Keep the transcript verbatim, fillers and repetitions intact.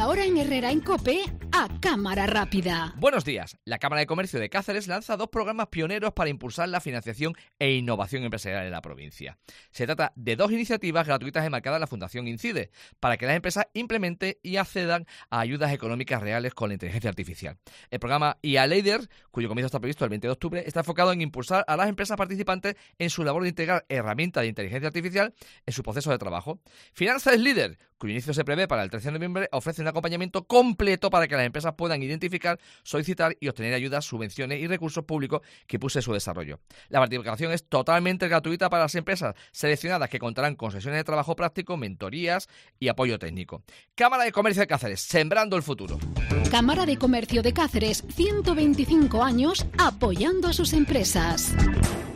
ahora en Herrera en COPE, a Cámara Rápida. Buenos días. La Cámara de Comercio de Cáceres lanza dos programas pioneros para impulsar la financiación e innovación empresarial en la provincia. Se trata de dos iniciativas gratuitas enmarcadas en la Fundación Incide, para que las empresas implementen y accedan a ayudas económicas reales con la inteligencia artificial. El programa I A Leader, cuyo comienzo está previsto el veinte de octubre, está enfocado en impulsar a las empresas participantes en su labor de integrar herramientas de inteligencia artificial en su proceso de trabajo. Finanzas Líder, cuyo inicio se prevé para el trece de noviembre, ofrece un acompañamiento completo para que las empresas puedan identificar, solicitar y obtener ayudas, subvenciones y recursos públicos que impulsen su desarrollo. La participación es totalmente gratuita para las empresas seleccionadas, que contarán con sesiones de trabajo práctico, mentorías y apoyo técnico. Cámara de Comercio de Cáceres, sembrando el futuro. Cámara de Comercio de Cáceres, ciento veinticinco años apoyando a sus empresas.